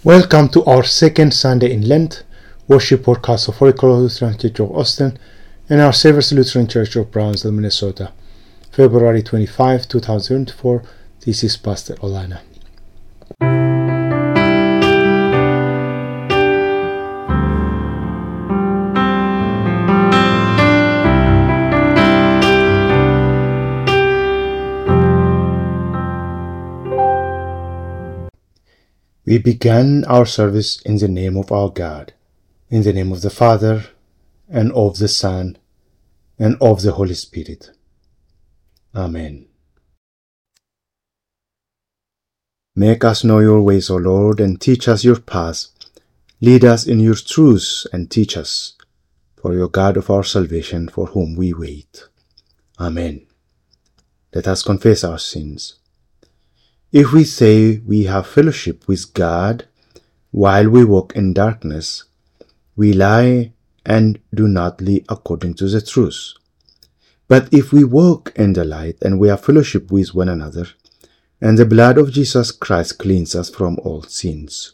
Welcome to our second Sunday in Lent worship podcast of Holy Cross Lutheran Church of Austin and our Saviour's Lutheran Church of Brownsville, Minnesota, February 25, 2024. This is Pastor Olana. We began our service in the name of our God, in the name of the Father, and of the Son, and of the Holy Spirit. Amen. Make us know your ways, O Lord, and teach us your paths. Lead us in your truths, and teach us, for your God of our salvation, for whom we wait. Amen. Let us confess our sins. If we say we have fellowship with God while we walk in darkness, we lie and do not live according to the truth. But if we walk in the light and we have fellowship with one another, and the blood of Jesus Christ cleanses us from all sins.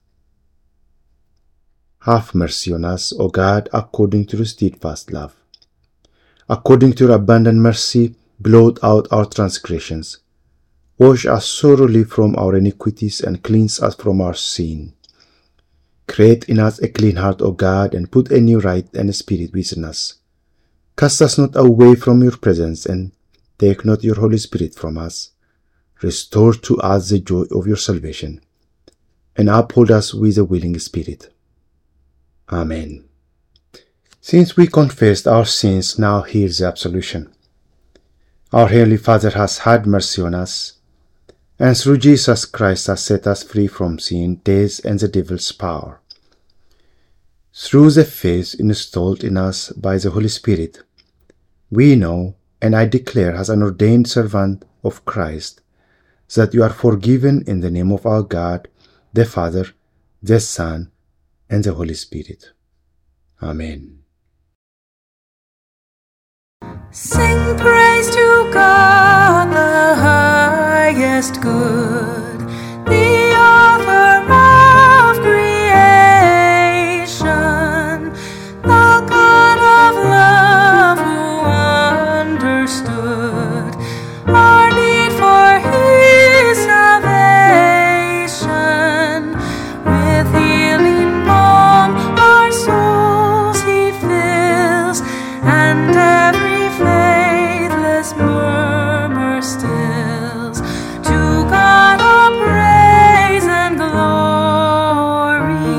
Have mercy on us, O God, according to your steadfast love. According to your abundant mercy, blot out our transgressions. Wash us thoroughly from our iniquities and cleanse us from our sin. Create in us a clean heart, O God, and put a new right and a spirit within us. Cast us not away from your presence, and take not your Holy Spirit from us. Restore to us the joy of your salvation, and uphold us with a willing spirit. Amen. Since we confessed our sins, now hear the absolution. Our Heavenly Father has had mercy on us, and through Jesus Christ has set us free from sin, death, and the devil's power. Through the faith installed in us by the Holy Spirit, we know, and I declare as an ordained servant of Christ, that you are forgiven in the name of our God, the Father, the Son, and the Holy Spirit. Amen. Sing praise to God, the highest good, the author of creation, the God of love who understood our need for his salvation. With healing balm our souls he fills, and every faithless murmur stills. To God all praise and glory.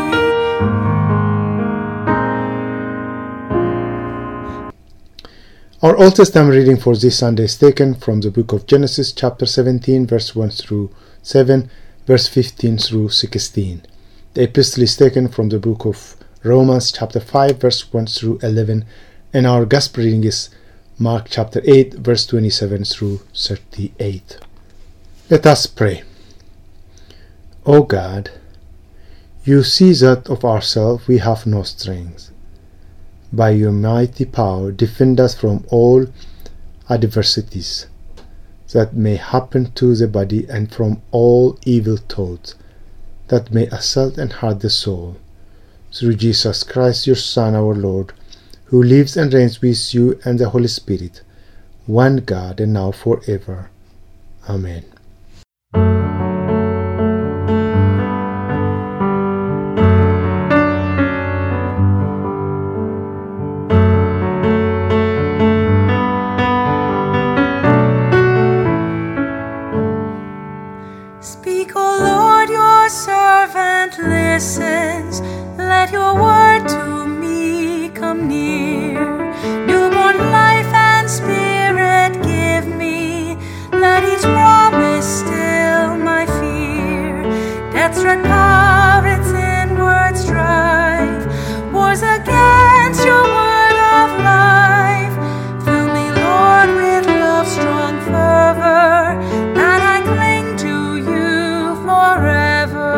Our Old Testament reading for this Sunday is taken from the book of Genesis, chapter 17, verse 1 through 7, verse 15 through 16. The epistle is taken from the book of Romans, chapter 5, verse 1 through 11, and our gospel reading is Mark chapter 8, verse 27 through 38. Let us pray. O God, you see that of ourselves we have no strength. By your mighty power, defend us from all adversities that may happen to the body, and from all evil thoughts that may assault and hurt the soul. Through Jesus Christ, your Son, our Lord, who lives and reigns with you and the Holy Spirit, one God, and now forever. Amen. Speak, O Lord, your servant listens. Let your word to me come near. Newborn life and spirit give me. Let each promise still my fear. Death's red power, its inward strife, wars against your word of life. Fill me, Lord, with love's strong fervor, that I cling to you forever.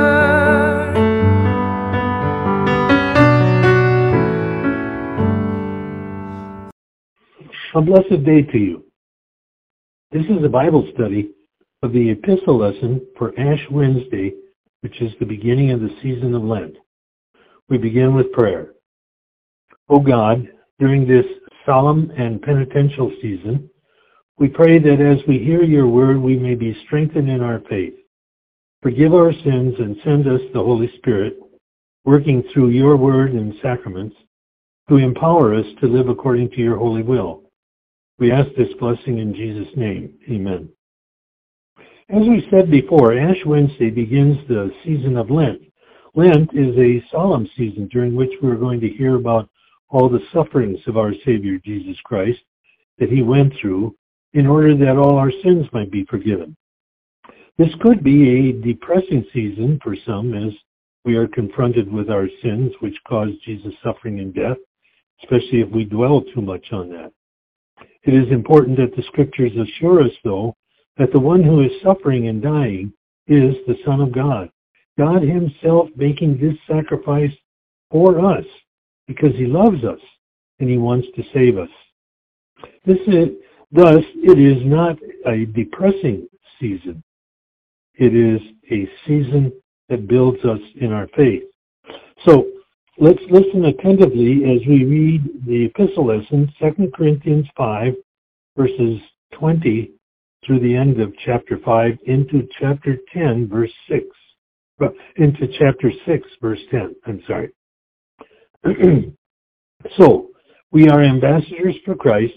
A blessed day to you. This is a Bible study of the epistle lesson for Ash Wednesday, which is the beginning of the season of Lent. We begin with prayer. O God, during this solemn and penitential season, we pray that as we hear your word, we may be strengthened in our faith. Forgive our sins and send us the Holy Spirit, working through your word and sacraments, to empower us to live according to your holy will. We ask this blessing in Jesus' name. Amen. As we said before, Ash Wednesday begins the season of Lent. Lent is a solemn season during which we're going to hear about all the sufferings of our Savior Jesus Christ that he went through in order that all our sins might be forgiven. This could be a depressing season for some as we are confronted with our sins which caused Jesus' suffering and death, especially if we dwell too much on that. It is important that the Scriptures assure us, though, that the one who is suffering and dying is the Son of God, God himself making this sacrifice for us because he loves us and he wants to save us. Thus, it is not a depressing season. It is a season that builds us in our faith. So, let's listen attentively as we read the epistle lesson, 2 Corinthians 5, verses 20 through the end of chapter 5 into chapter 10, verse 6. Into chapter 6, verse 10. I'm sorry. So, we are ambassadors for Christ,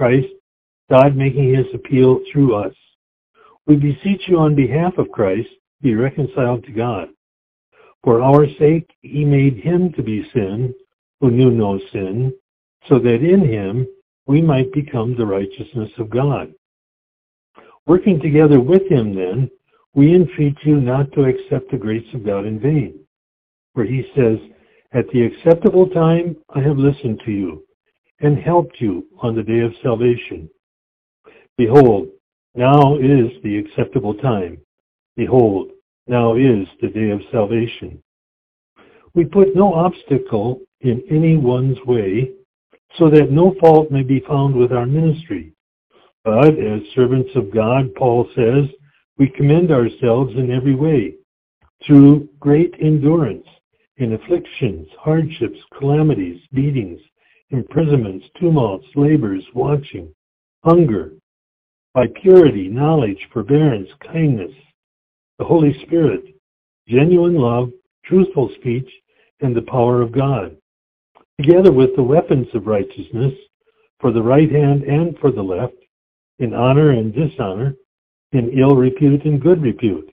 God making his appeal through us. We beseech you on behalf of Christ, be reconciled to God. For our sake, he made him to be sin, who knew no sin, so that in him we might become the righteousness of God. Working together with him, then, we entreat you not to accept the grace of God in vain. For he says, at the acceptable time I have listened to you, and helped you on the day of salvation. Behold, now is the acceptable time. Behold, now is the day of salvation. We put no obstacle in anyone's way, so that no fault may be found with our ministry. But as servants of God, Paul says, we commend ourselves in every way, through great endurance, in afflictions, hardships, calamities, beatings, imprisonments, tumults, labors, watching, hunger, by purity, knowledge, forbearance, kindness, the Holy Spirit, genuine love, truthful speech, and the power of God, together with the weapons of righteousness, for the right hand and for the left, in honor and dishonor, in ill repute and good repute.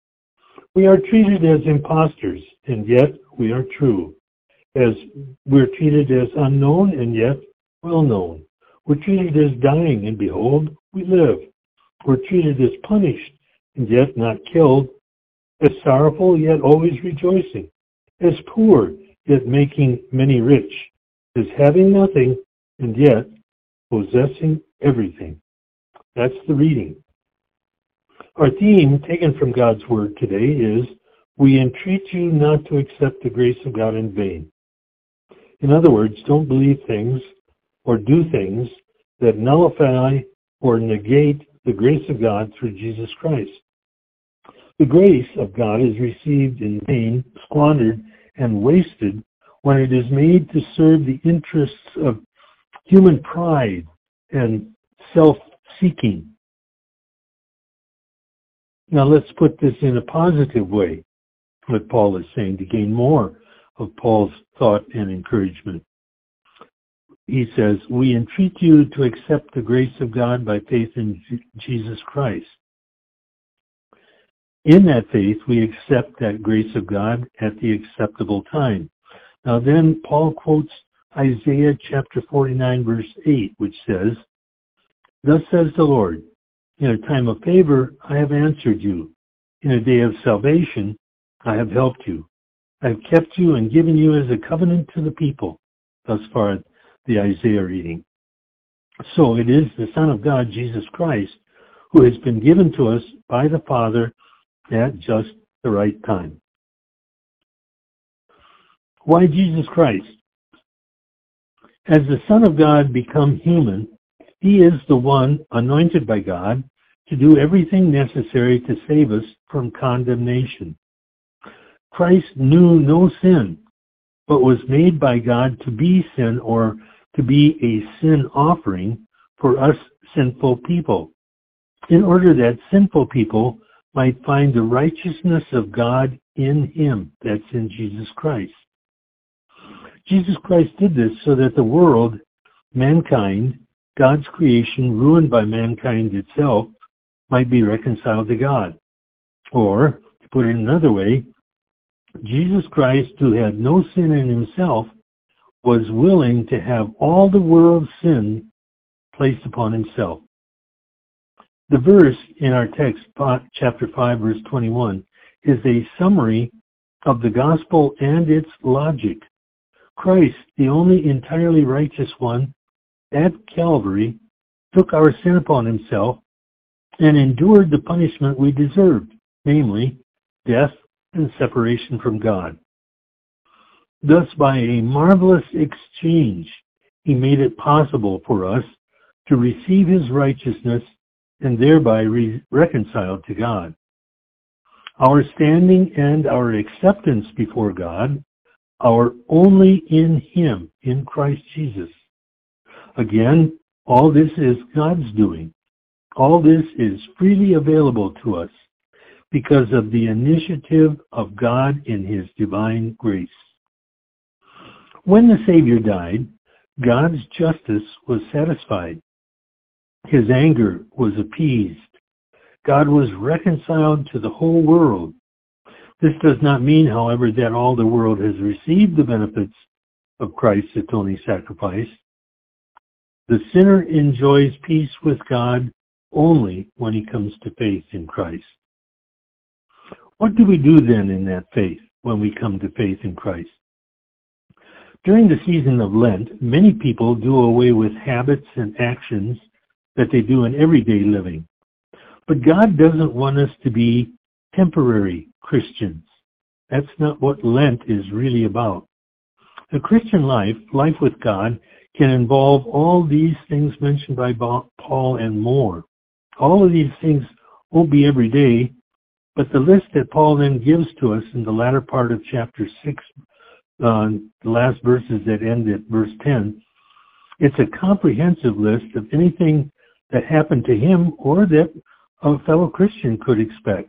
We are treated as impostors, and yet we are true. As we're treated as unknown, and yet well known. We're treated as dying, and behold, we live. We're treated as punished, and yet not killed. As sorrowful, yet always rejoicing. As poor, yet making many rich. As having nothing, and yet possessing everything. That's the reading. Our theme, taken from God's Word today, is, we entreat you not to accept the grace of God in vain. In other words, don't believe things or do things that nullify or negate the grace of God through Jesus Christ. The grace of God is received in vain, squandered, and wasted when it is made to serve the interests of human pride and self-seeking. Now let's put this in a positive way, what Paul is saying, to gain more of Paul's thought and encouragement. He says, we entreat you to accept the grace of God by faith in Jesus Christ. In that faith, we accept that grace of God at the acceptable time. Now then, Paul quotes Isaiah chapter 49, verse 8, which says, thus says the Lord, in a time of favor I have answered you. In a day of salvation I have helped you. I have kept you and given you as a covenant to the people. Thus far, the Isaiah reading. So it is the Son of God, Jesus Christ, who has been given to us by the Father at just the right time. Why Jesus Christ? As the Son of God become human, he is the one anointed by God to do everything necessary to save us from condemnation. Christ knew no sin, but was made by God to be sin, or to be a sin offering for us sinful people, in order that sinful people might find the righteousness of God in him, that's in Jesus Christ. Jesus Christ did this so that the world, mankind, God's creation ruined by mankind itself, might be reconciled to God. Or, to put it another way, Jesus Christ, who had no sin in himself, was willing to have all the world's sin placed upon himself. The verse in our text, chapter 5, verse 21, is a summary of the gospel and its logic. Christ, the only entirely righteous one, at Calvary, took our sin upon himself and endured the punishment we deserved, namely, death and separation from God. Thus, by a marvelous exchange, he made it possible for us to receive his righteousness and thereby reconciled to God. Our standing and our acceptance before God are only in him, in Christ Jesus. Again, all this is God's doing. All this is freely available to us because of the initiative of God in his divine grace. When the Savior died, God's justice was satisfied. His anger was appeased. God was reconciled to the whole world. This does not mean, however, that all the world has received the benefits of Christ's atoning sacrifice. The sinner enjoys peace with God only when he comes to faith in Christ. What do we do then in that faith when we come to faith in Christ? During the season of Lent, many people do away with habits and actions that they do in everyday living. But God doesn't want us to be temporary Christians. That's not what Lent is really about. The Christian life with God, can involve all these things mentioned by Paul and more. All of these things won't be every day, but the list that Paul then gives to us in the latter part of chapter 6, the last verses that end at verse 10, it's a comprehensive list of anything that happened to him or that a fellow Christian could expect.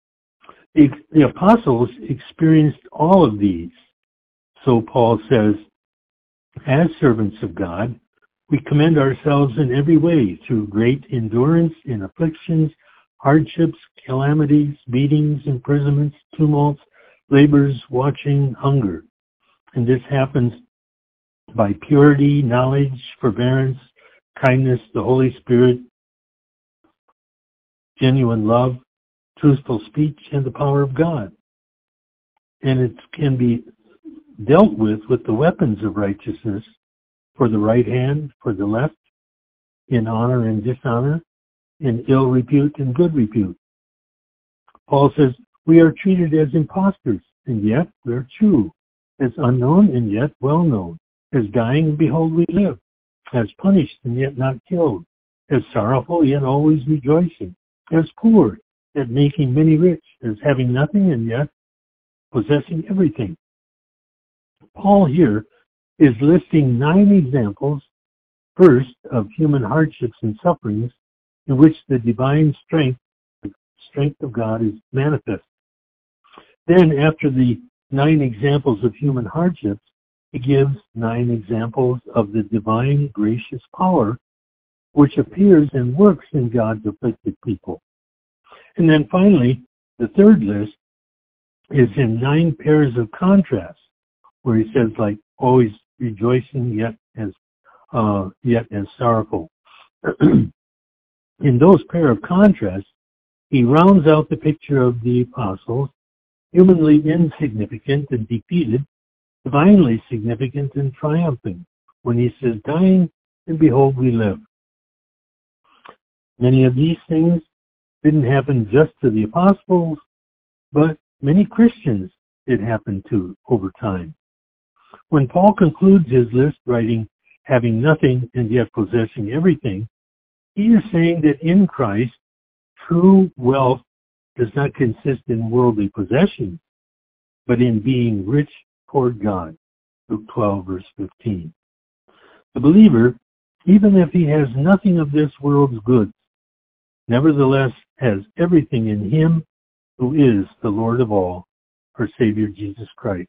The apostles experienced all of these. So Paul says, as servants of God, we commend ourselves in every way through great endurance in afflictions, hardships, calamities, beatings, imprisonments, tumults, labors, watching, hunger. And this happens by purity, knowledge, forbearance, kindness, the Holy Spirit, genuine love, truthful speech, and the power of God. And it can be dealt with the weapons of righteousness for the right hand, for the left, in honor and dishonor, in ill repute and good repute. Paul says, we are treated as impostors, and yet we are true, as unknown and yet well known, as dying and behold we live, as punished and yet not killed, as sorrowful yet always rejoicing, as poor yet making many rich, as having nothing and yet possessing everything. Paul here is listing 9 examples, first, of human hardships and sufferings in which the divine strength of God is manifest. Then, after the 9 examples of human hardships, he gives 9 examples of the divine gracious power which appears and works in God's afflicted people. And then finally, the third list is in 9 pairs of contrasts, where he says, like, always rejoicing, yet as sorrowful. In those pair of contrasts, he rounds out the picture of the apostles, humanly insignificant and defeated, divinely significant and triumphing, when he says, dying, and behold, we live. Many of these things didn't happen just to the apostles, but many Christians it happened to over time. When Paul concludes his list writing, having nothing and yet possessing everything, he is saying that in Christ, true wealth does not consist in worldly possessions, but in being rich toward God. Luke 12, verse 15. The believer, even if he has nothing of this world's goods, nevertheless has everything in him who is the Lord of all, our Savior Jesus Christ.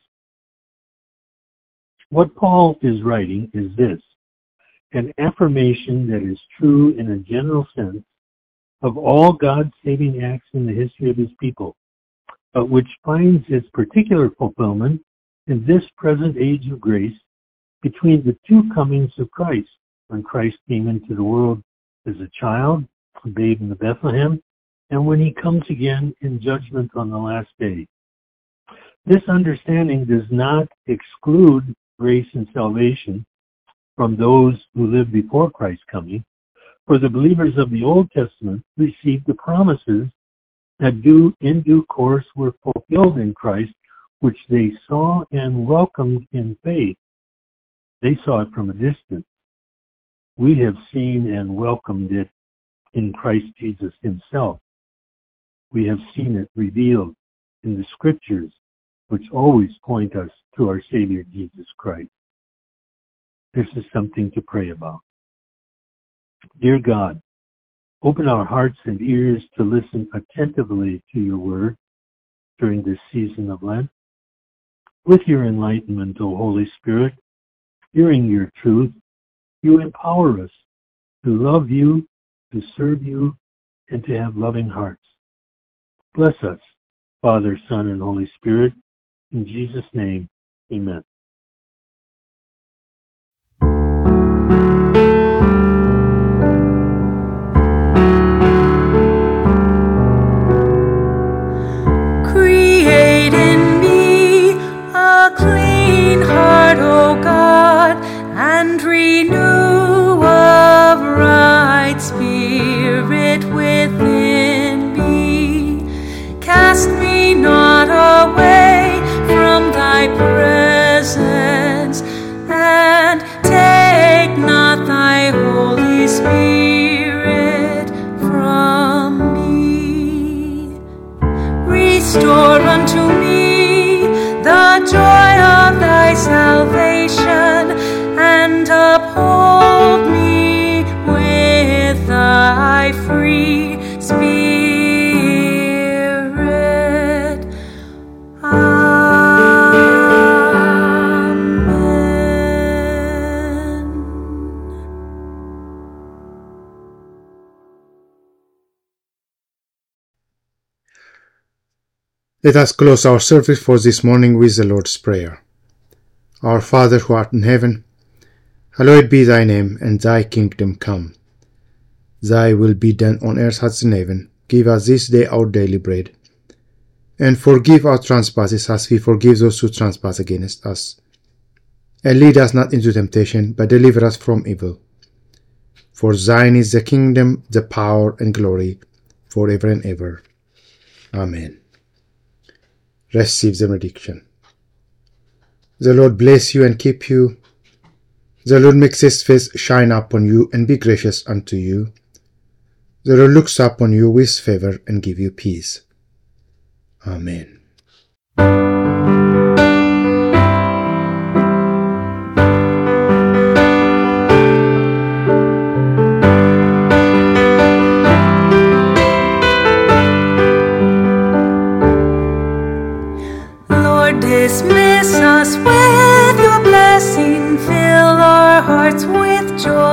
What Paul is writing is this: an affirmation that is true in a general sense of all God's saving acts in the history of his people, but which finds its particular fulfillment in this present age of grace between the two comings of Christ, when Christ came into the world as a child, a babe in the Bethlehem, and when he comes again in judgment on the last day. This understanding does not exclude grace and salvation from those who lived before Christ's coming, for the believers of the Old Testament received the promises that in due course were fulfilled in Christ, which they saw and welcomed in faith. They saw it from a distance. We have seen and welcomed it in Christ Jesus himself. We have seen it revealed in the Scriptures, which always point us to our Savior Jesus Christ. This is something to pray about. Dear God, open our hearts and ears to listen attentively to your word during this season of Lent. With your enlightenment, O Holy Spirit, hearing your truth, you empower us to love you, to serve you, and to have loving hearts. Bless us, Father, Son, and Holy Spirit. In Jesus' name, amen. Create in me a clean heart, O God, and renew a right spirit within me. Cast me not away from thy presence, and take not thy Holy Spirit from me. Restore unto me the joy of thy salvation, and uphold me with thy free spirit. Let us close our service for this morning with the Lord's Prayer. Our Father who art in heaven, hallowed be thy name, and thy kingdom come. Thy will be done on earth as in heaven. Give us this day our daily bread, and forgive our trespasses as we forgive those who trespass against us. And lead us not into temptation, but deliver us from evil. For thine is the kingdom, the power, and glory, forever and ever. Amen. Receive the benediction. The Lord bless you and keep you. The Lord makes his face shine upon you and be gracious unto you. The Lord looks upon you with favor and give you peace. Amen. Dismiss us with your blessing, fill our hearts with joy.